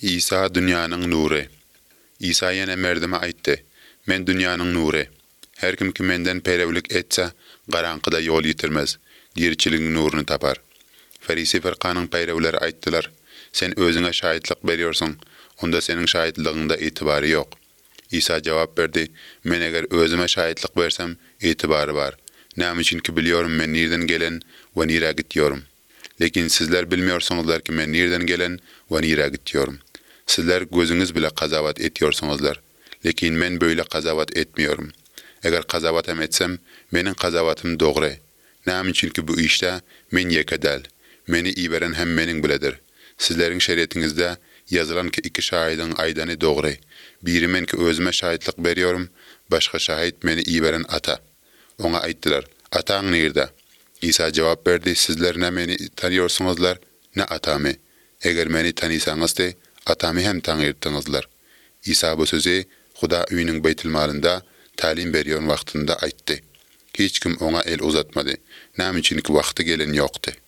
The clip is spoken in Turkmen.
İsa dünyanın nuru. İsa yine merdime aytdy: "Men dünyanın nuru. Her kim ki menden perewlik etse, garanqyda yol yitirmez, gerçiligiň nuruny tapar." Farisi firqanyň peýrewleri aýtdylar: "Sen özüňe şahitlik berýärsiň, onda seniň şahitligiňde itibary ýok." İsa jogap berdi: "Men eger özüme şahitlik bersem, itibary bar. Näme üçin ki bilýärim men nirden gelen we nirä gitýärim. Lekin sizler bilmeýärsiňizler ki men nirden gelen we nirä gitýärim. Sizler gözüňiz bile qazabat etýärsiňizler. Lekin men böyle qazabat etmiyorum. Eger qazabat etsem, meniň qazabatym dogry. Näme üçin ki bu işde men ýekedäl. Meni iberen hem meniň biledir. Sizleriň şeriatiňizde ýazylan ki iki şahidiň aýdany dogry. Biri men ki özüme şahitlik berýärim, başga şahit meni iberen ata." Oňa aýtdylar: "Ataň nirde?" İsa jogap berdi: "Sizler ne meni tanýarsyňyzlar, ne atamy. Eger meni tanysaňyzdy, atamy hem taňyrdyňyzlar." İsa bu sözi Huda üýüniň beýtilmalynda talim berýän wagtynda aýtdy. Hiç kim oňa el uzatmady. Näme üçin ki wagty gelen ýokdy.